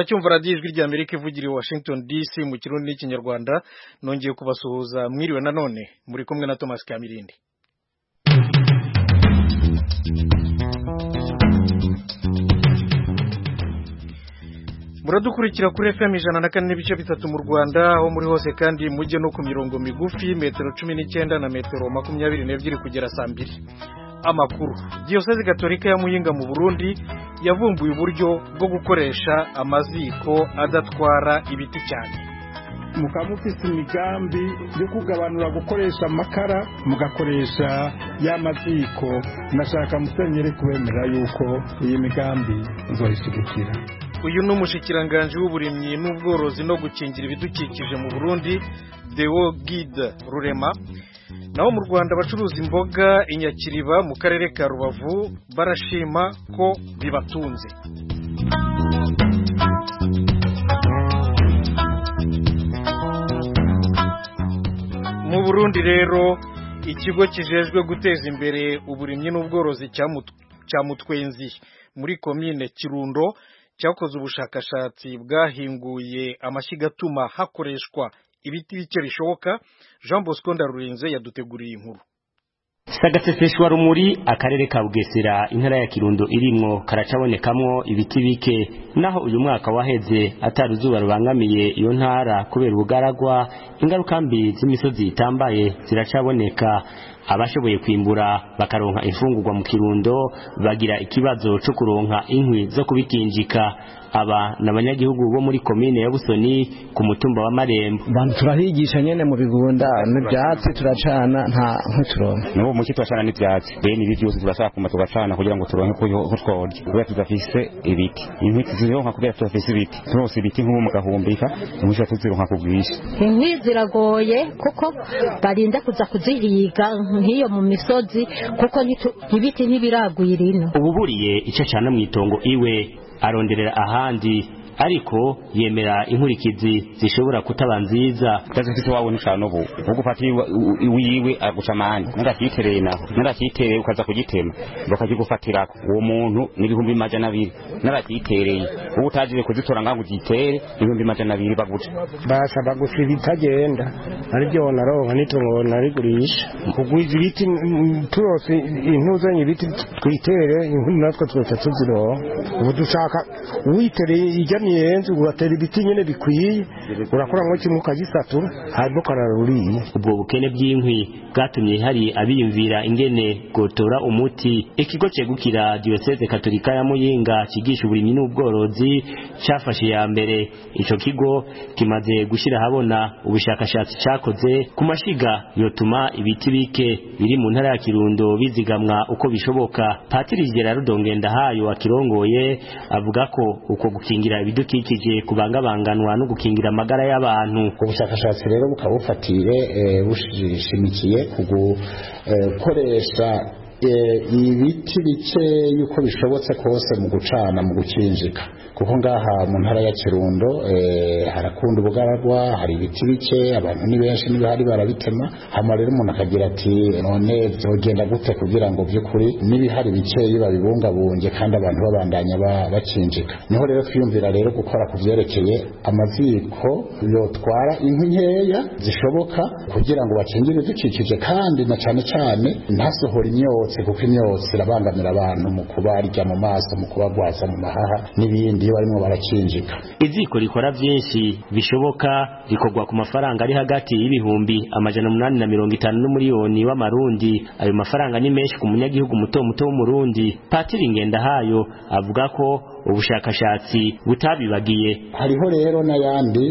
muracyumva radiyo ijwi rya Amerika ivugira i Washington DC mu kirundi n'ikinyarwanda. Nongeye kubasuhuza, mwiriwe nanone, muri kumwe na Thomas Kamirindi. Muradukurikira kuri FM 104.3 mu Rwanda, aho muri hose kandi mujye no ku mirongo migufi metero 19 na metero 22 kugera saa 2. Amakuru. Diyosezi Gatolika ya Muyinga mu Burundi yavumbuye uburyo bwo gukoresha amaziko adatwara ibiti cyane. Mukamufise imigambi yo kugabanura gukoresha amakara mugakoresha y'amaziko. Nashaka musenyere kubemera yuko iyi migambi nzoyishigikira. Uyu n'umushikiranganje w'uburimyi n'ubworozi no gukingira ibidukikije mu Burundi, Deo Guide Rurema. Naho mu Rwanda bacuruza imboga inyakiriba mu karere ka Rubavu barashima ko bibatunze. Mu Burundi rero ikigo kijejwe guteza imbere uburimyi n'ubworozi cya Mutwenzi muri komine Kirundo cyakoze ubushakashatsi bwahinguye amashyiga atuma hakoreshwa ibiti bike bishoboka. Jean Bosco Ndarurinze yaduteguriye inkuru. Sagateseshwa rumuri akarere ka Bugesera intara ya Kirundo irimwo karacabonekamwo ibiti bike, naho uyu mwaka waheze ataruzuba rubangamiye iyo ntara kubera ubugaragwa, ingaruka mbi z'imisozi itambaye ziracaboneka. Abashoboye kwimbura bakaronka ifungurwa mu Kirundo bagira ikibazo cyo kuronka inkwi zo kubikinjika. Aba n'abanyagihugu bo muri komine ya Busoni ku mutumba wa Marembo. Bantu turahigisha nyene mu bigunda n'ibyatsi turacana nta nk'uturonka. N'ubu muki turacana n'ibyatsi. Bene ibi byose turashaka kuma tugacana kugira ngo turonke ko twoje. Kubera tudafise ibiti. Inkwi zironka kubera tudafise ibiti. Turose ibiti nk'ubu mugahumbika, umusha tuzironka kubwisha. Inkwi ziragoye kuko barinda kuza kuzihiga nk'iyo mu misozi kuko ibiti ntibiragwira ino. Ububuriye icyo cyane mu itongo iwe aronderera ahandi, ariko yemera inkurikizi zishobora kutaba nziza. Tazifite wawe nushano bo ugufata iwiwe agucamani narakitere naho narakitere ukaza kugitema bakagigufatira uwo muntu n'ibihumbi 200 narakitereye ubu utajije kuzitora ngangu gitere ibihumbi 200 baguca basaba gusiba itagenda ari byo naronka nitongo narigurisha kugwiza ibiti turose intuzanye ibiti twitere inkuru natwe twese tuzironka. Ubu dushaka witereye ijyanye yenze ugatera ibiti nyene bikwiye urakora ngo kimuka gisatura harimo kararuriye. Ubwo bukene bw'inkwi bwatumye hari abiyumvira ingene gotora umuti. Ikigo cegukira Diyoseze Katolika ya Muyinga kigisha uburimyi n'ubworozi cyafashe ya mbere. Ico kigo kimaze gushira habona ubushakashatsi cyakoze ku mashiga yotuma ibiti bike biri mu ntara ya Kirundo bizigamwa uko bishoboka. Patiri Gerard Dongenda hayo akirongoye avuga ko uko gukingira ibidukikije kubangabanganwa no gukingira amagara y'abantu. Ubushakashatsi rero bukabufatire bushimikiye kugukoresha ibiti bike yuko bishobotse kose mu gucana mu gukinjika, kuko ngaha mu ntara ya Kirundo harakunda ubugaragwa, hari ibiti bike, abantu ni benshi n'ibihari barabitema. Hama rero umuntu akagira ati none byogenda gute kugira ngo by'ukuri n'ibihari bike babibungabunge kandi abantu babandanya bakinjika. Niho rero twiyumvira rero gukora kuvyerekeye amaziko yotwara inkwi nkeya zishoboka kugira ngo bakingire ibidukikije kandi na cyane cyane ntasohora imyotsi, kuko imyotsi irabangamira abantu mu kubarya mu maso, mu kubagwaza mu mahaha n'ibindi iyo barimo barakinjika. Iziko rikora byinshi bishoboka rikorwa ku mafaranga ari hagati y'ibihumbi 850 n'umuriyoni w'amarundi. Ayo mafaranga ni menshi ku munyagihugu muto muto w'umurundi. Patiri Ngendahayo avuga ko ubushakashatsi butabibagiye. Hariho rero n'ayandi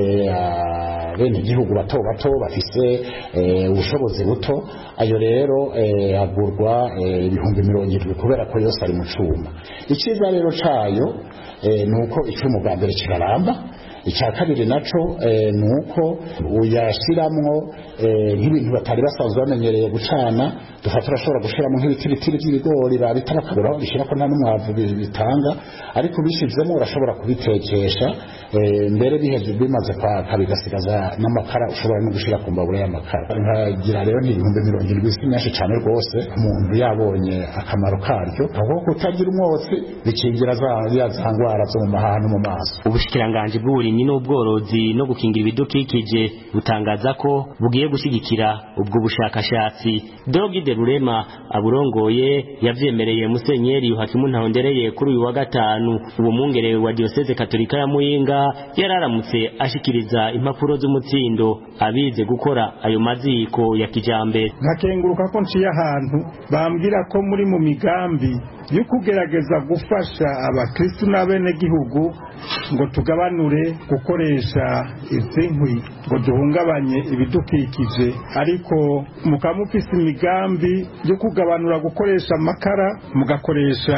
bene igihugu bato bato bafise ubushobozi buto, ayo rero agurwa ibihumbi 70 kubera ko yose ari mu cuma. Ikiza rero cayo nuko icumu bwa mbere kiraramba, icya kabiri naco nuko uyashiramwo nk'ibintu batari basanzwe bamenyereye gucana dufata urashobora gushiramo nk'ibitiritiri by'ibigori babita bakabura bishira ko nta n'umwavu bitanga ariko bishizemo urashobora kubitekesha mbere biheze bimaze kwaka bigasigaza n'amakara ushobora no gushira ku mbabura y'amakara nkagira rero ni 70 nyinshi cyane rwose umuntu yabonye akamaro karyo aho kutagira umwotsi bikingira za ngwara zo mu mahano mu maso. Ubushikiranganje bw'uburimyi n'ubworozi no gukingira ibidukikije butangaza ko bugiye gushyigikira ubwo bushakashatsi. Dogide Rurema aburongoye yavyemereye Musenyeri Hakimu Ntahondereye kuri uyu wa gatanu. Uwo mwungere wa Diocese Katolika ya Muyinga yararamutse ashikiriza impapuro z'umutsindo abize gukora ayo maziko ya kijambere. Nkakenguruka ko nciye ahantu bambwira ko muri mu migambi yo kugerageza gufasha abakristo n'abene gihugu ngo tugabanure gukoresha izinkwi ngo duhungabanye ibidukikije, ariko mukamufise imigambi yo kugabanura gukoresha amakara mugakoresha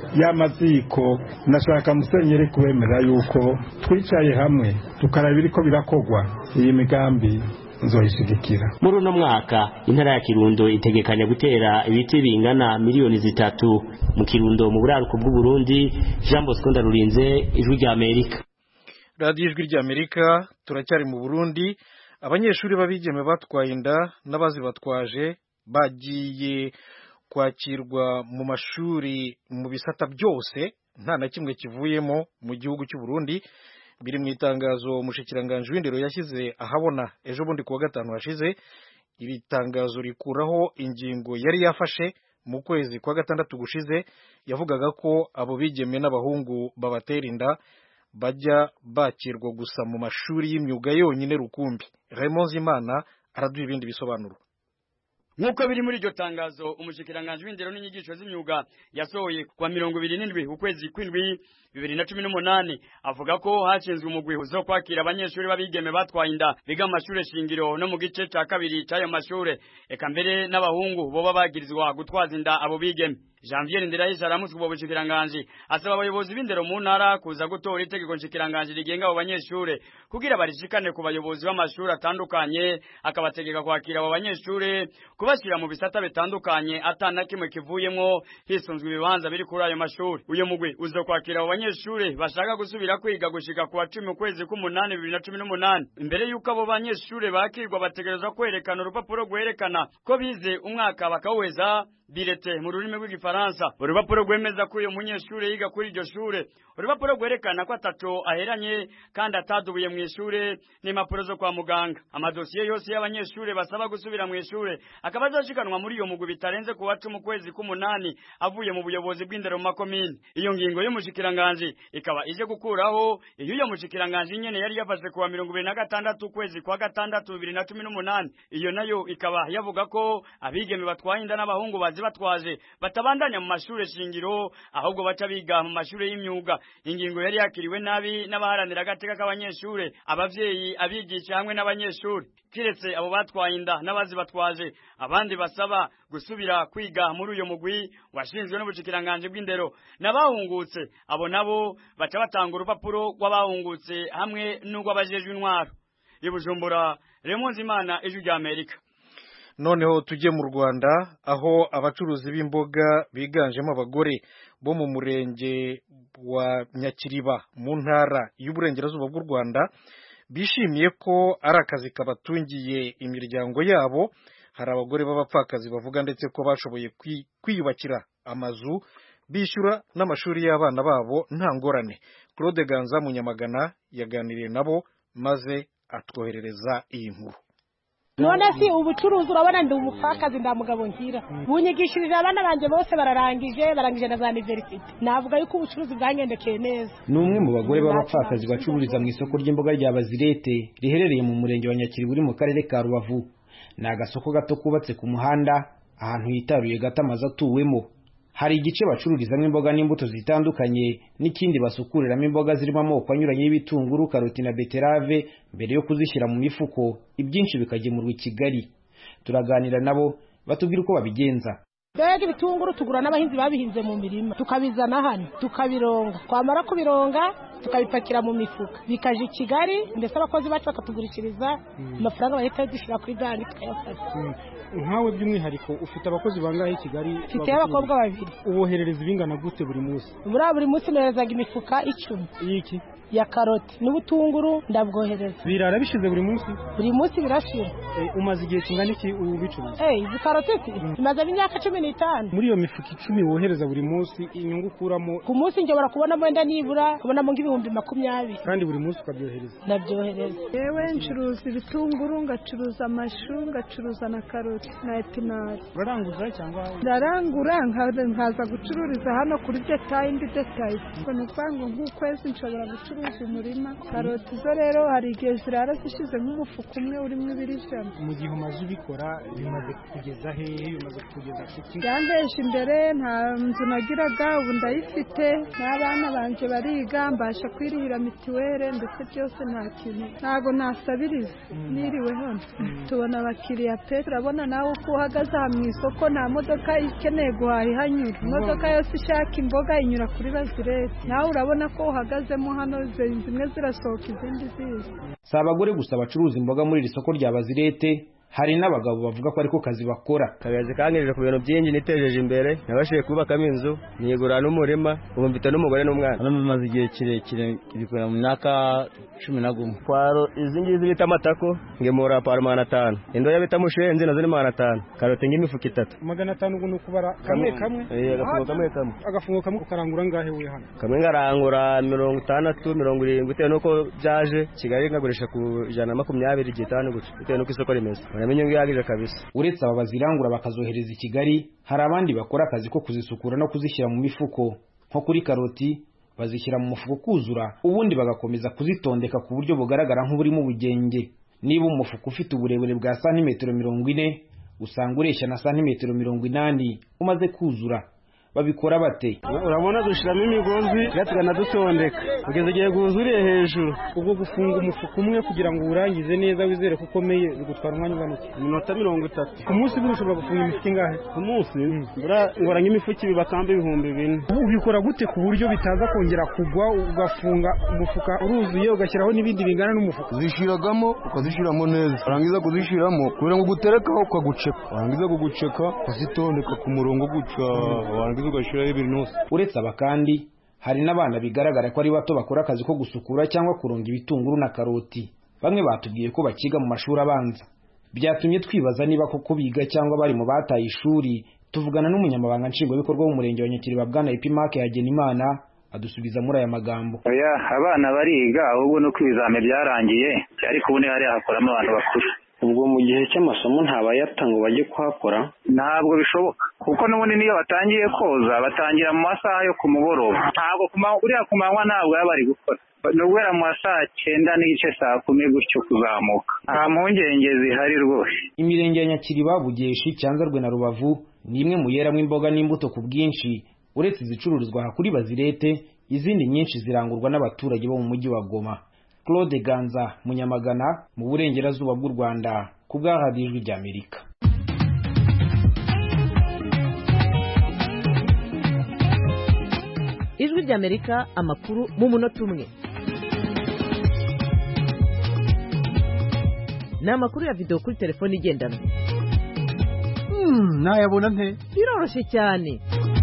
y'amaziko. Nashaka Musenyeri kubemera yuko twicaye hamwe tukaraba biriko birakogwa iyi migambi nzoyishigikira. Muri uno mwaka intara ya Kirundo itegekanya gutera ibiti bingana miliyoni 3 mu Kirundo mu buraruko bw'u Burundi. Jean Bosco Ndarurinze, Ijwi rya Amerika. Radio Ijwi rya Amerika. Turacyari mu Burundi. Abanyeshuri babigeme batwaye inda n'abazi batwaje bagiye kwakirwa mu mashuri mu bisata byose nta na kimwe kivuyemo mu gihugu cy'u Burundi. Biri mu itangazo umushikiranganje w'indero yashyize ahabona ejo bundi kuwa gatanu hashize. Iri tangazo rikuraho ingingo yari yafashe mu kwezi kwa gatandatu gushize yavugaga ko abo bigeme n'abahungu babatera inda bajya bakirwa gusa mu mashuri y'imyuga yonyine rukumbi. Raymond Zimana araduha ibindi bisobanuro. Nkuko biri muri iryo tangazo umushikiranganje w'indero n'inyigisho z'imyuga yasohoye kwa 27 ukwezi kw'indwi 2018 avuga ko hashinzwe umugwi uzo kwakira abanyeshuri babigeme batwaye inda biga mu mashure shingiro no mu gice ca kabiri c'ayo mashure, eka mbere n'abahungu boba bagirizwa gutwaza inda abo bigeme. Janvier Nderahisha aramutse ubwo bushikiranganje asaba abayobozi b'indero mu ntara kuza gutora itegeko nshikiranganje rigenga abo banyeshure kugira barishikane ku bayobozi b'amashuri atandukanye, akabategeka kwakira abo banyeshure kubashyira mu bisata bitandukanye atana kimwe kivuyemo hisunzwe ibibanza biri kuri ayo mashuri. Uyo mugwi uzo kwakira abo banyeshure bashaka gusubira kwiga gushika ku 10 ukwezi k'umunani 2018. Imbere yuko abo banyeshure bakirwa bategerezwa kwerekana urupapuro rwerekana ko bize umwaka bakaweza birete mu rurimi rw'igifaransa, urupapuro rwemeza ko uyo munyeshure yiga kuri iryo shure, urupapuro rwerekana ko ataco aheranye kandi atadubuye mu ishure n'impapuro zo kwa muganga. Amadosiye yose y'abanyeshure basaba gusubira mu ishure akaba azashikanwa muri iyo mugwi bitarenze ku 10 ukwezi k'umunani avuye mu buyobozi bw'indero mu makomine. Iyo ngingo y'umushikiranganje ikaba ije gukuraho iyo mushikiranganje nyene yari yafashe ku 26 ukwezi kwa gatandatu 2018. Iyo nayo ikaba yavuga ko abigeme batwaye inda n'abahungu batwaje batabandanya mu mashure shingiro ahubwo baca biga mu mashure y'imyuga. Ingingo yari yakiriwe nabi n'abaharanira agateka k'abanyeshure, abavyeyi, abigisha hamwe n'abanyeshure. Kiretse abo batwaye inda n'abazi batwaje, abandi basaba gusubira kwiga muri uyo mugwi washinzwe n'ubushikiranganje bw'indero n'abahungutse, abo nabo baca batanga urupapuro rw'abahungutse hamwe n'urw'abajejwe intwaro. I Bujumbura, Raymond Zimana, Ijwi rya Amerika. Noneho tujye mu Rwanda aho abacuruzi b'imboga biganjemo abagore bo mu murenge wa Nyakiriba mu ntara y'uburengerazuba bw'u Rwanda bishimiye ko ari akazi kabatungiye imiryango yabo. Hari abagore b'abapfakazi bavuga ndetse ko bashoboye kwiyubakira amazu bishyura n'amashuri y'abana babo nta ngorane. Claude Ganza Munyamagana yaganiriye nabo maze atwoherereza iyi nkuru. None si ubucuruzi urabona ndi umupfakazi nda mugabo ngira bunyigishirije abana banje bose barangije na za university. Navuga yuko ubucuruzi bwangendekeye neza. Numwe mu bagore b'abapfakazi bacururiza mu isoko ry'imboga rya Bazirete riherereye mu murenge wa Nyakiri buri mu karere ka Rubavu. Ni agasoko gato kubatse ku muhanda ahantu hitaruye gato amazu atuwemo. Hari igice bacururizamo imboga n'imbuto zitandukanye n'ikindi basukuriramo imboga zirimo amoko anyuranye y'ibitunguru, karoti na beterave mbere yo kuzishyira mu mifuko, ibyinshi bikagemurwa i Kigali. Turaganira nabo batubwira uko babigenza. mbega ibitunguru tugura n'abahinzi babihinze mu mirima tukabizana hano tukabironga twamara kubironga tukabipakira mu mifuka bikaje i Kigali ndetse abakozi bacu bakatugurishiriza amafaranga bahita dushira kuri banki tukayafata. Nkawe by'umwihariko ufite abakozi bangahe i Kigali? Mfite abakobwa 2. Uboherereza ibingana gute buri munsi? Buri munsi noherezaga imifuka 10. Iki ya karoti n'ubutunguru ndabwohereza. Birara bishize buri munsi? Buri munsi birashira. Umaze igihe kingana iki ubicuruza? Izi karoti imaze imyaka 15. Muri iyo mifuka 10 wohereza buri munsi inyungu ukuramo? Ku munsi njobora kubona mwenda nibura kubonamo nk'ibihumbi 20. Kandi buri munsi ukabyohereza? Ndabyohereza. Yewe ncuruza ibitunguru, ngacuruza amashu, ngacuruza na karoti na epinari. Uraranguza cyangwa? Ndarangura nkaza gucururiza hano kuri detail indi detail. Kono kwangu nk'ukwezi nshobora gucuruza umurima. Karoti zo rero hari igihe zirara zishize nk'umufuka umwe urimo 200. Mu gihe umaze ubikora bimaze kugeza hehe? Bimaze kugeza kuki? Yandeje imbere nta nzu nagiraga, ubu ndayifite n'abana banje bariga, mbasha kwirihira mitiwere ndetse byose nta kintu ntago nasabiriza. Niriwe hano tubona abakiriya pe, turabona nawe uko uhagaze aha mu isoko nta modoka ikeneye guhaha ihanyura. Imodoka yose ishaka imboga inyura kuri Bazirete, nawe urabona ko uhagazemo hano zimwe zirasohoka izindi ziza. Si abagore gusa bacuruza imboga muri iri soko rya Bazirete, hari n'abagabo bavuga ko ariko kazi bakora. Kazi kangejeje ku bintu byinshi, nitejeje imbere, nabashiye kubakamo inzu, nigura n'umurima, ubu mfite n'umugore n'umwana. Maze igihe kirekire bikora mu myaka 11. Kwaro izi ngizi bita amatako ngemura par 500. Indoya bita mushenzi nazo ni 500. Karoti ngimifuka 3. 500 ubu nukubara kamwe kamwe. Agafungo kamwe ukarangura ngahe we hano? Kamwe ngarangura 60 70 bitewe nuko byaje Kigali ngagurisha ku 120 gitanu guca bitewe nuko isoko rimeze. Uramenye ngiyagije kabisa. Uretse aba bazirangura bakazohereza i Kigali, hari abandi bakora akazi ko kuzisukura no kuzishyira mu mifuko. Nko kuri karoti bazishyira mu mufuko kuzura, ubundi bagakomeza kuzitondeka ku buryo bugaragara nk'uburimo ubugenge. Niba umufuko ufite uburebure bwa santimetero 40, usanga ureshya na santimetero 80 umaze kuzura. Babikora bate? Urabona dushiramo imigozi gatugana dutondeka kugeza igihe guzuriye hejuru. Ubwo gufunga umufuko umwe kugira ngo urangize neza wizere ko ukomeye bigutwara umwanya ungana iki? Minota 30. Ku munsi ushobora gufunga imifuka ingahe? Ku munsi ngora nk'imifuka bibakambe 2000. Ubikora gute ku buryo bitaza kongera kugwa ugafunga umufuka uruzuye ugashyiraho n'ibindi bingana n'umufuka? Zishiragamo ukazishiramo neza, urangiza kuzishiramo kugira ngo guterekaho ukaguceka, urangiza kuguceka ukazitondeka ku murongo guca ugashiraho ibintu. Uretse aba kandi hari n'abana bigaragara ko ari bato bakora akazi ko gusukura cyangwa kuronga ibitunguru na karoti. Bamwe batubwiye ko bakiga mu mashuri abanza. Byatumye twibaza niba koko biga cyangwa bari mu bataye ishuri. Tuvugana n'umunyamabanga nshingwabikorwa w'umurenge wa Nyakiriba Bwana Epimake Hagenimana, adusubiza muri aya magambo. Oya, abana bariga ahubwo no kwizame byarangiye, ariko ubu ni hari hakoramo abantu bakuru. Ubwo mu gihe cy'amasomo ntabayatanga bajye kuhakora? Ntabwo bishoboka, kuko n'ubundi niyo batangiye koza batangira mu masaha yo ku mugoroba. Ntabwo uriya ku manywa ntabwo yaba bari gukora, nubwera mu masaha 9 n'igice saa 10 gutyo kuzamuka. Nta mpungenge zihari rwose. Imirenge ya Nyakiriba, Bugeshi, Cyanzarwe na Rubavu ni imwe mu yeramo imboga n'imbuto ku bwinshi. Uretse izicururizwa aha kuri Bazirete, izindi nyinshi zirangurwa n'abaturage bo mu mujyi wa Goma. Claude Ganza, Munyamagana, mu burengerazuba bw'u Rwanda, ku bwa Radio Ijwi ry'Amerika. Ijwi ry'Amerika, amakuru mu munota umwe. Ni amakuru ya video kuri telefone igendanwa. Nayabona nte? Biroroshye cyane.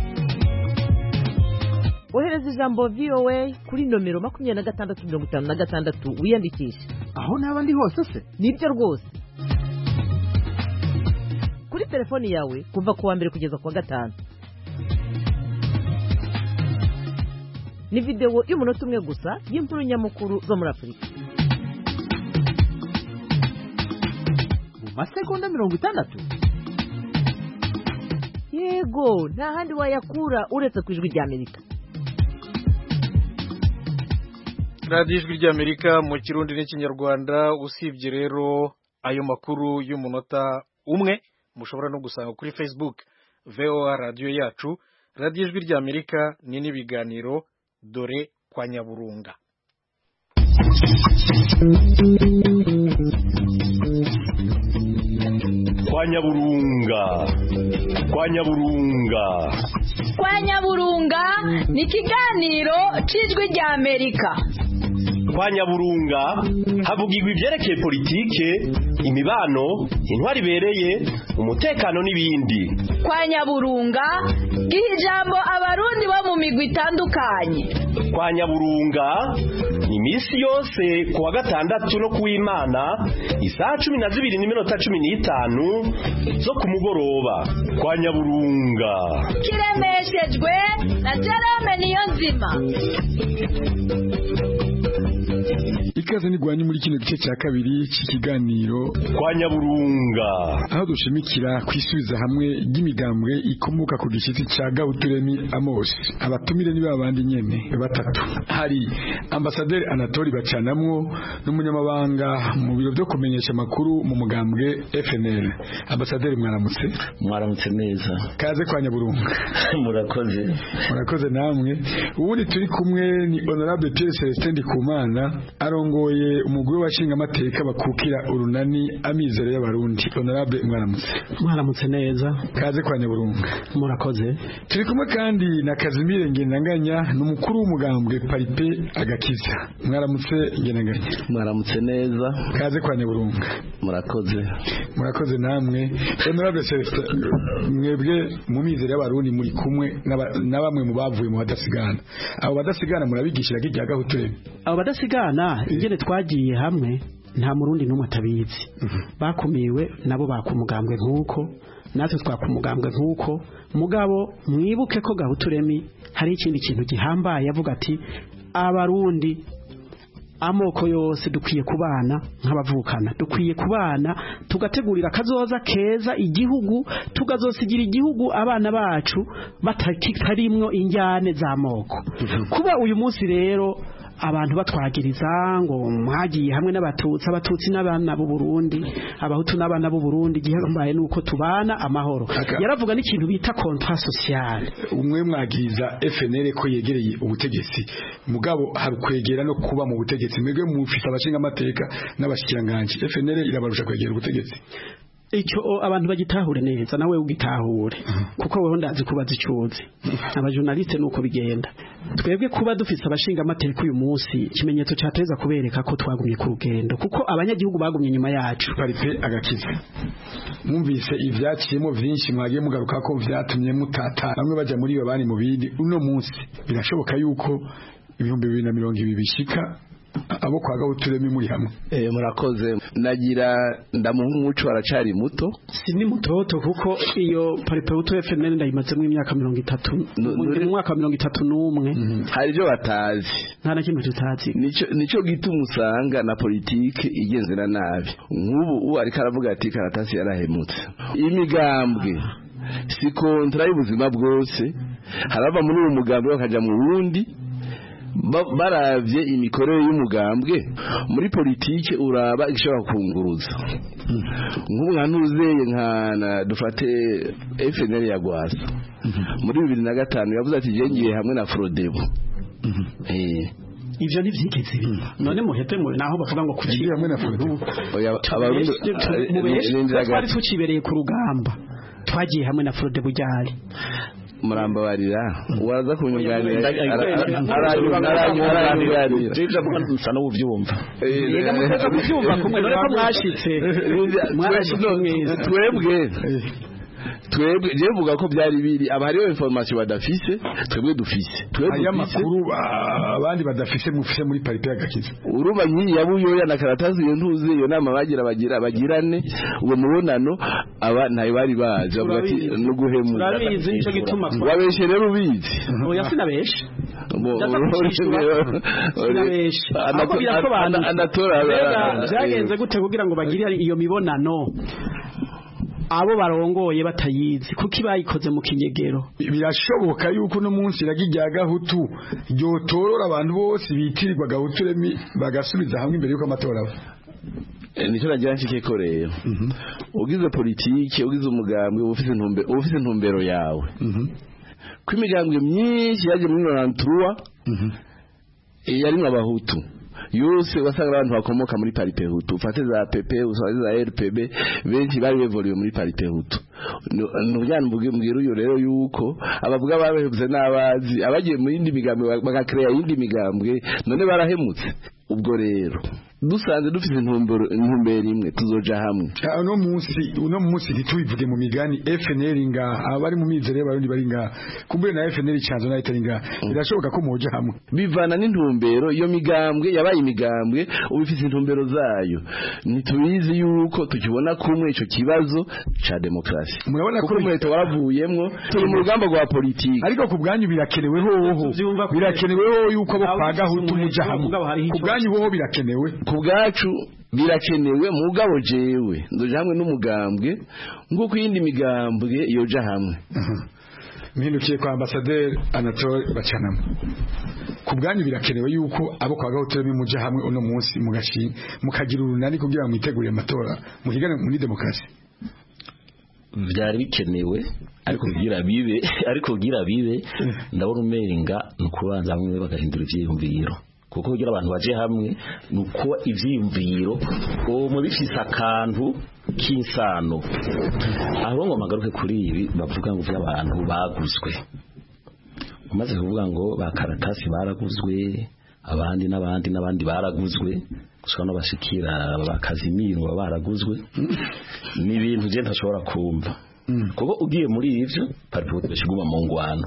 Ohereza ijambo VOA kuri nomero 2656 wiyandikisha. Aho naba ndi hose se? Nibyo rwose. Kuri telefoni yawe kuva ku wa mbere kugeza ku wa gatanu. Ni video y'umunota umwe gusa y'inkuru nyamukuru zo muri Afurika. Mu masegonda 60? Yego, nta handi wayakura uretse ku Ijwi ry'Amerika. Radio Ijwi ry'Amerika mu Kirundi n'Ikinyarwanda. Usibye rero ayo makuru y'umunota umwe, mushobora no gusanga kuri Facebook VOA Radio yacu, Radio Ijwi ry'Amerika ni n'ibiganiro dore kwa Nyaburunga. kwa Nyaburunga ni ikiganiro cy'ijwi rya Amerika. Kwa Nyaburunga havugirwa ivyerekeye politike, imibano, intwari ibereye, umutekano n'ibindi. Kwa Nyaburunga giha ijambo abarundi bo mu migwi itandukanye. Kwa Nyaburunga imisi yose kuwa gatandatu no kuw'Imana isaha 12:15 zo ku mugoroba. Kwa Nyaburunga kiremeshejwe na Jerome Niyonzima. Ikaze nigwanye muri kino gice cya kabiri cy'ikiganiro Kwa Nyaburunga, aho dushimikira kwisubiza hamwe y'imigambwe ikomoka ku gishitsi cya Gahuturemi Amos. Abatumire ni babandi nyene batatu. Hari Ambassadeur Anatoli Bacanamwo n'umunyamabanga mu biro byo kumenyesha makuru mu mugambwe FNL. Ambassadeur mwaramutse neza. Kaze Kwa Nyaburunga. Murakoze namwe. Ubundi turi kumwe ni Honorable Pierre Celestin Ndikumana arongoye umugwi w'abashinga amateka bakukira urunani amizero y'abarundi. Honorable mwaramutse neza. Kaze Kwa Nyaburunga. Murakoze. Turi kumwe kandi na Kazimire Ngendanganya n'umukuru w'umugambwe Paripe Agakiza. Ngendanganya. Mwaramutse neza. Kaze Kwa Nyaburunga. Murakoze namwe. Honorable Celestin, mwebwe mu mizero y'abarundi muri kumwe na bamwe mu bavuye mu badasigana. Abo badasigana murabigishira kijya Gahuturemi. Abo badasigana ingene twagiye hamwe nta murundi numwe atabizi. Bakumiwe nabo bakumugambwe nkuko natwe twakumugambwe nkuko mugabo mwibuke ko Gahuturemi hari ikindi kintu gihambaye avuga ati abarundi amoko yose dukwiye kubana nk'abavukana, dukwiye kubana tugategurira kazoza keza igihugu, tugazosigira igihugu abana bacu batakarimwo injyane z'amoko. Kuba uyu munsi rero abantu batwagiriza ngo mwagiye hamwe abatutsi n'abana b'u Burundi, abahutu n'abana b'u Burundi, gihambaye nuko tubana amahoro. Yaravuga n'ikintu bita contrat social. Umwe mwagiriza FNL ko yegereye ubutegetsi, mugabo hari kwegera no kuba mu butegetsi. Mwebwe mufite abashinga amateka n'abashikiranganje, FNL irabarusha kwegera ubutegetsi. Icyo abantu bagitahure neza, nawe ugitahure kuko wewe ndazi kubaza icuzi. Abajournaliste nuko bigenda. Twebwe kuba dufite abashinga amateka uyu munsi ikimenyetso cyateza kubereka ko twagumye ku rugendo, kuko abanyagihugu bagumye nyuma yacu. Paripe Agakiza, mwumvise ivyaciyemo vyinshi, mwagiye mugaruka ko vyatumye mutata bamwe baja muri iyo bari mu bindi. Uno munsi birashoboka yuko 2020 bishika abo kwa Gahuturemi muri hamwe. Murakoze. Nagira ndamuhumuco aracari muto, sini mutoto kuko iyo Paripe FNL ndayimazemo imyaka 30 mu mwaka 31. Hari ibyo batazi, nta na kimwe tutazi. Nico gituma usanga na politike igenzera nabi. Nk'ubu ariko aravuga ati karatasi yarahemutse. Imigambwe si kontra y'ubuzima bwose, harava muri uwo mugambwe bakaja mu wundi. Baravye imikorere y'umugambwe muri politike uraba igishobora kunguruza. Nk'umwana uzeye nkana dufate FNL ya Gwasa muri 2005 yavuze ati ngiye hamwe na Frodebo. Ivyo ntivyigeze biba. None muhete mu naho bavuga ngo kuki hamwe na Frodebo. Abarundi twari tucibereye ku rugamba, twagiye hamwe na Frodebo ryari. Murambabarira waza kunyunganira jeje mwandusa no uvyumva yega mutaka kuvyumva kumwe none ko mwashitse twebwe je vuga ko byari biri abariyo information badafise, twebwe dufise aya makuru abandi badafise mufise muri Paripe Agakiza. Uruba nyinyi yabuyoya na karatazi yo ntuze yo nama bagirane uwo mubonano aba ntayo bari baje avuga ati no guhemu. Urabizi nico gituma wabeshe rero ubizi. Oya sinabeshe. Anatora byagenze gute kugira ngo bagire iyo mibonano abo barongoye batayizi kuki bayikoze mu kinyegero? Birashoboka yuko no munsi iragijya Gahutu ryotorora abantu bose bitirirwa Gahuturemi bagasubiza hamwe imbere yuko amatora aba. Nico nagira nshike rero. Ugize politike, ugize umugambwe, ufise intumbero yawe. Kwimigambwe myinshi yaje muri 93 yarimwe abahutu. yose wasanga abantu bakomoka muri Parti Hutu ufate za PP usanga za RPB benshi bari bevoliye muri Parti Hutu n'ubujyana mbwira uyo rero yuko abavuga babevuze n'abazi abagiye mu yindi migambwe bagakreya yindi migambwe none barahemutse ubwo rero dusanze dufite intumbero imwe tuzoja hamwe uno munsi ntitubivuge mu migani FNL nga abari mu mizere barundi bari nga kumbure na FNL cyanzo na itari nga birashoboka ko moja hamwe bivana n'intumbero iyo migambwe yabaye imigambwe ubifite intumbero zayo ntitubizi yuko tukibona kumwe ico kibazo ca demokrasi murabona ko umuheto waravuyemwo turi mu rugamba rwa politiki ariko ku bwanyu birakeneweho yuko abo kwagaho tumuja hamwe ku bwanyu boho birakenewe kubgacu birakenewe mugabo jewe ndoje hamwe n'umugambwe nguko yindi migambwe yoja hamwe mpindukiye kwa Ambassadeur Anatole Bacanamo kubganyu birakenewe yuko abo kwa Gahutu muja hamwe uno munsi mukagira urunani kugira ngo mwitegure amatora muhigane muri demokrasi byari bikenewe ariko kugira bibe ndabona umenga nukubanza hamwe bagahindura ivyiyumviro kuko kugira abantu baje hamwe nuko ivyiyumviro mu bifise akantu k'insano aho ngo magaruke kuri ibi bavuga ngo by'abantu baguzwe umaze kuvuga ngo bakaratasi baraguzwe n'abandi baraguzwe gusa no bashikira bakazimiro baraguzwe ni ibintu je ntashobora kumva kuko ugiye muri ivyo parti bashiguma mu ngwano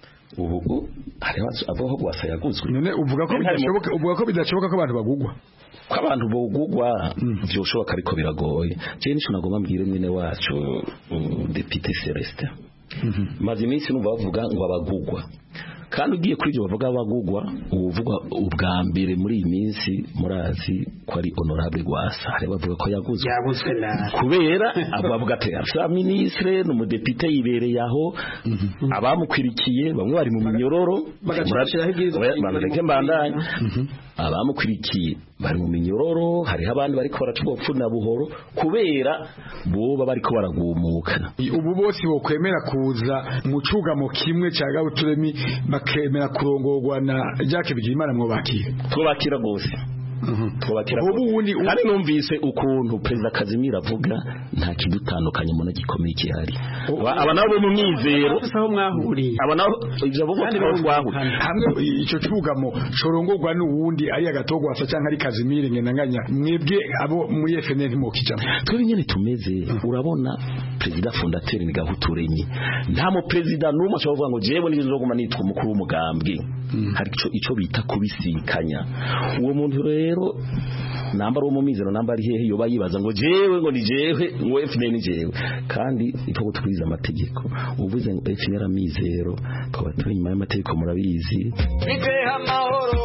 ubu hariho abaho gwasa yaguzwe none uvuga ko bidashoboka ko abantu bagugwa ko abantu bogugwa byoshoboka ariko biragoye je nico nagomba mbwire mwene wacu Deputy Celestin maze iminsi numva bavuga ngo abagugwa kandi ugiye kuri ibyo bavuga bagugwa uvuga ubwa mbere muri iyi minsi murazi ko ari honorable Gwasa hari bavuga ko yaguzwe kubera abavuga ati afisa ministre n'umudepite yibereye aho abamukwirikiye bamwe bari mu minyororo bagashiraho ibyiza mbandanye abamukwirikiye bari mu minyororo hari abandi bari ko baracugopfuna buhoro kubera boba bari ko baragumuka ubu bose bokwemera kuza mu cugamo kimwe cya Gahuturemi bakemera kurongorwa na Jacques Bigimana twobakira gose twobakira kandi numvise ukuntu President Kazimira avuga nta kidutandukanye mu nagikomeye cyari aba nabo mu myizero aho mwahuriye aba nabo ivyo bavuga hamwe ico cugamo corongorwa n'uwundi ari agatogwasa cyangwa ari Kazimira ngenanganya mwebwe abo muri FNL mukijamo twebwe nyene tumeze urabona President fondateur ni Gahuturemi nta mu president n'umwe ashobora ngo jewe nizoguma nitwa umukuru w'umugambwe hari ico bita kubisikanya uwo muntu rero namba mu mizero namba ari hehe yoba yibaza ngo jewe ngo ni jewe ngo FNL ni jewe kandi ipfa gutwiza amategeko uvuze ngo FNL amizero twaba turi nyuma y'amategeko murabizi biteha amahoro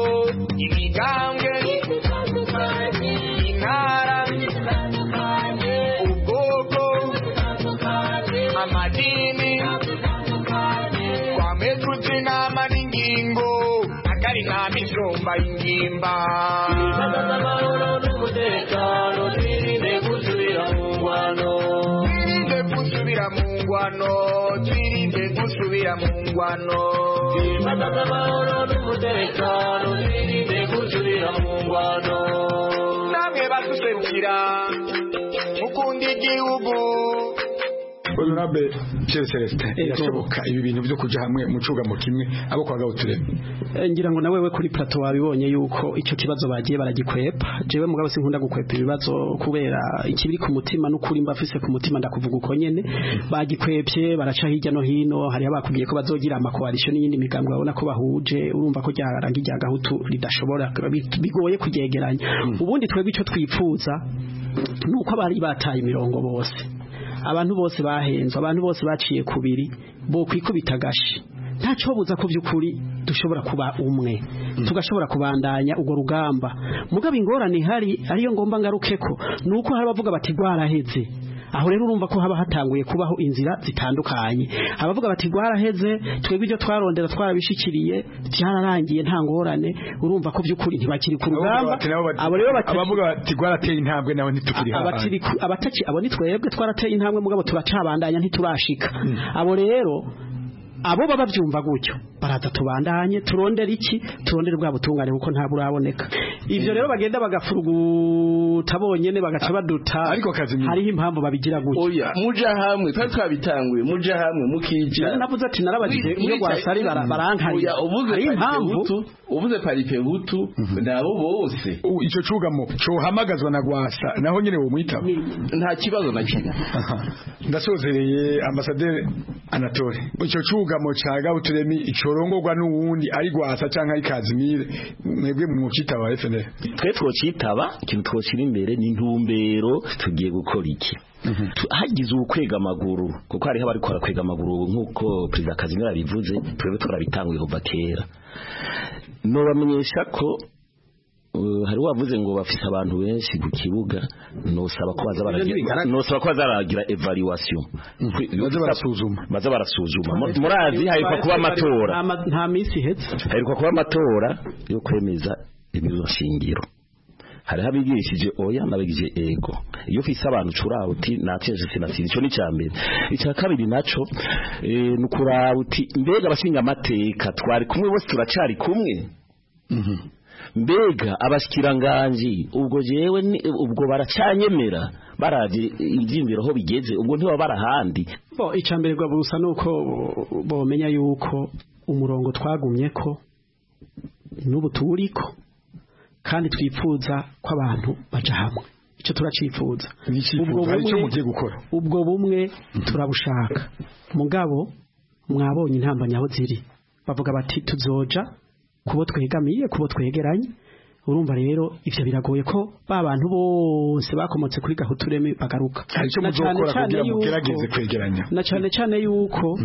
imigambwe intara ubwoko amadini kwametuti n'ama n'ingingo akari nk'amijomba ingimba amahoro n'umutekano twirinde gusubira mu ngwano amahoro n'umutekano twirinde gusubira mu ngwano namwe baduserukira mukunda igihugu Honorable Celestin yashoboka ibi bintu byo kuja hamwe mu cugamo kimwe abo kwa Gahuturemi ngira ngo nawewe kuri plateau wabibonye yuko ico kibazo bagiye baragikwepa jewe mugabo sinkunda gukwepa ibibazo kubera ikibiri ku mutima n'ukuri mbafise ku mutima ndakuvuga uko nyene bagikwepye baraca hirya no hino hari abakugiye ko bazogira amakoalition y'indi migambwe babona ko bahuje urumva ko ryarangi rya Gahutu ridashobora bigoye kugegeranya ubundi twebwe ico twipfuza nuko abari bataye imirongo bose abantu bose bahenzwe abantu bose baciye kubiri bo kwikubita gashi ntaco buza ko byukuri dushobora kuba umwe tugashobora kubandanya ugo rugamba mugabo ingorane hari ariyo ngomba ngarukeko nuko hari bavuga bati gwaraheze aho rero urumva ko haba hatanguye kubaho inzira zitandukanye abavuga bati gwaraheze twebwe ibyo twarondera twarabishikiriye byararangiye nta ngorane urumva ko byukuri ntibakiri ku rugamba abo rero abavuga bati gwarateye intambwe nawe ntitukiri abataki abo ni twebwe twarateye intambwe mugabo turacabandanya ntiturashika abo rero abo baba byumva gutyo baraza tubandanye turondera iki turondera bwa butungane kuko nta buraboneka ivyo rero bagenda bagafuruguta bonyene bagaca baduta ariko hariho impamvu babigira gutya oya muja hamwe twari twabitanguye muja hamwe mukija navuze ati narabajije iyo gwasari barankarira hari impamvu uvuze paripe hutu nabo bose ico cugamo cyo hamagazwa na gwasa naho nyene wo mwitaba nta kibazo na kimwe ndasozereye ambasaderi Anatole ico cugamo caga uturemi icorongorwa n'uwundi ari gwasa canka ari Kazimire mwebwe mu kitaba FNL twe twocitaba ikintu twoshira imbere ni ntumbero tugiye gukora iki hagize ukwega amaguru kuko hariho abarikora kwega amaguru nkuko Perezida Kazimira bivuze twebwe twarabitanguye kuva kera no bamenyesha ko hari wavuze ngo bafise abantu benshi ku kibuga nosaba ko bazaragira evaluation baza barasuzuma murazi hayifa kuba amatora nta minsi hetse hayifa kuba amatora yo kwemeza ibizo shingiro hari habigishije oya nabigije ego iyo ufise abantu curaba uti naceje sinatsinze ico ni cyambere icya kabiri naco nukuraba uti mbega abashinga amateka twari kumwe bose turacari kumwe mbega abashikiranganje ubwo jewe ubwo baracanyemera baraje ivyimviro ho bigeze ubwo ntiba barahandi bo icambere gwa burusa nuko bomenya yuko umurongo twagumye ko n'ubu turiko kandi twipfuza ko abantu baja hamwe ico turacifuza ubwo bumwe turabushaka mugabo mwabonye intambanya aho ziri bavuga bati tuzoja kubo twegamiye kubo twegeranye urumva rero ivyo biragoye ko ba bantu bose bakomotse kuri gahutureme bagaruka na cyane mugerageze kwegeranya na cyane yuko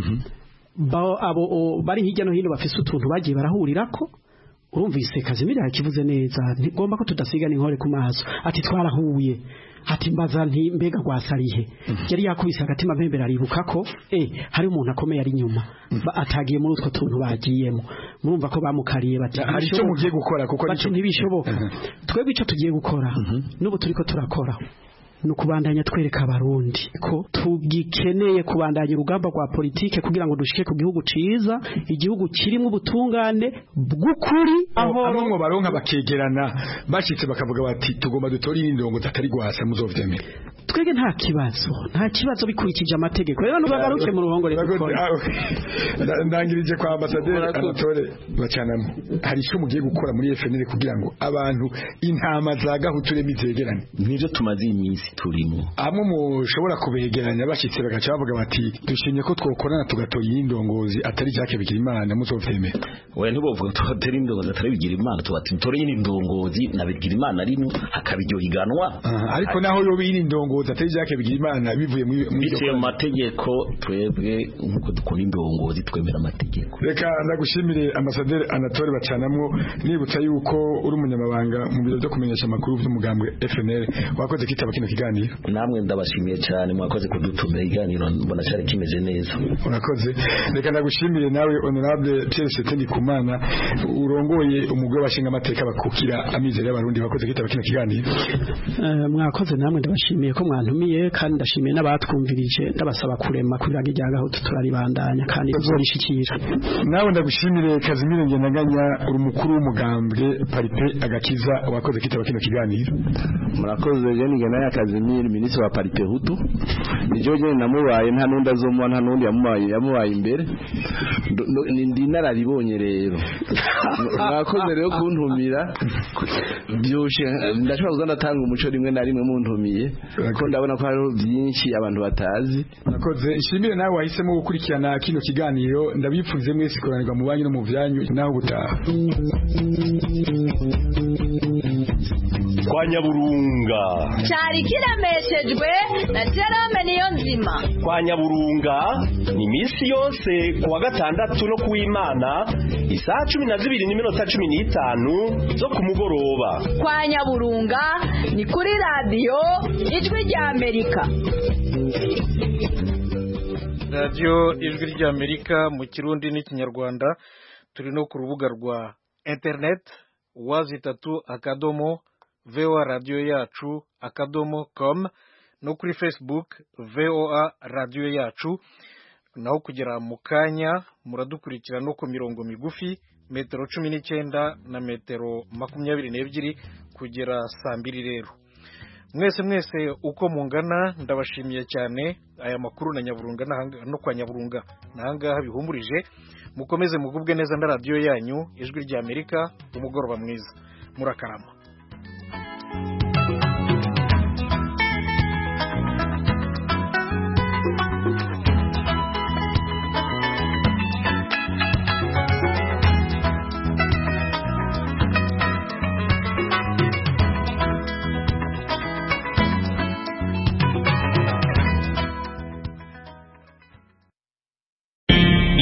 abo bari hirya no hino bafise utuntu bagiye barahurirako urumvise Kazimira yakivuze neza ntigomba ko tudasigana inkore ku maso ati twarahuye ati mbaza nti mbega gwasarihe yari yakubise agatima mpembera aribuka ko hari umuntu akomeye ari nyuma atagiye muri utwo tuntu bagiyemo murumva ko bamukariye bati hari icyo mugiye gukora kuko ntibishoboka twebwe ico tugiye gukora n'ubu turiko turakora nukubandanya twereka abarundi ko tugikeneye kubandanya urugamba rwa politike kugira ngo dushike ku gihugu ciza igihugu kirimo ubutungane bw'ukuri aho ngo baronka bakegerana bashitse bakavuga bati tugomba dutora indongo zatari gwasa muzovyemera twege nta kibazo bikurikije amategeko rero nubagaruke mu ruhongore ndangirije kwa ambasaderi Anatole bacanamo hari icyo mugiye gukora muri FNL kugira ngo abantu intama za gahuture mizegerane nivyo tumaze iminsi turimo amwe mushobora kubegeranya bashitse bagaca bavuga bati dushimye ko twokorana tugatora indongozi atari Jacques Bigirimana muzovyemera we ntibovuga tugatera indongozi atari Bigirimana tubati tore indongozi na Bigirimana rino hakabiryo higanwa ariko naho yo biri indongozi atari Jacques Bigirimana bivuye mu mategeko twebwe nkuko dukora indongozi twemera amategeko reka ndagushimire ambasaderi Anatole bacanamwo nibutsa yuko uri umunyamabanga mu biro byo kumenyesha amakuru by'umugambwe FNL wakoze kitaba kino kiganiro namwe ndabashimiye cyane mwakoze kudutumira iganiro mbona cyari kimeze neza urakoze reka ndagushimire nawe honorable Pierre Setendi Kumana urongoye umugwe washinga amateka bakukira amizero y'abarundi wakoze kitaba kino kiganiro mwakoze namwe ndabashimiye ko mwantumiye kandi ndashimiye n'abatwumvirije ndabasaba kurema kubiraga ijyagaho turaribandanya kandi tuzorishikira nawe ndagushimire Kazimire Ngendaganya uri mukuru w'umugambwe Parite Agakiza wakoze kitaba kino kiganiro murakoze Jenny Ngendaganya Kazimire ministre wa Parite Hutu nijo je namubaye nta nundi azomwa nta nundi yamubaye imbere ndi nararibonye rero mwakoze rero kuntumira byoshe ndashobora kuzanatanga umuco rimwe na rimwe muntumiye ko ndabona ko hari byinshi abantu batazi mwakoze ishimire nawe wahisemo gukurikirana kino kiganiro ndabipfuze mwese kuranirwa mu banyu no mu byanyu naho gutaha kwa Nyaburunga cyari kiremeshejwe na Jerome Niyonzima kwa Nyaburunga ni misi yose kuwa gatandatu no kuw'Imana isaha 12:15 zo kumugoroba kwa Nyaburunga ni kuri radio Ijwi rya Amerika radio Ijwi rya Amerika mu Kirundi n'Ikinyarwanda turi no ku rubuga rwa internet wazitatu.com VOA radio yacu .com no kuri Facebook VOA radio yacu naho kugera mu kanya muradukurikira no ku mirongo migufi metero 19 na metero 22 kugera saa 2 rero. Mwese uko mungana ndabashimiye cyane. Aya makuru na Nyaburunga no kwa Nyaburunga nahanga bihumurije. Mukomeze mugubwe neza na radio yanyu Ijwi rya Amerika. Umugoroba mwiza, murakarama.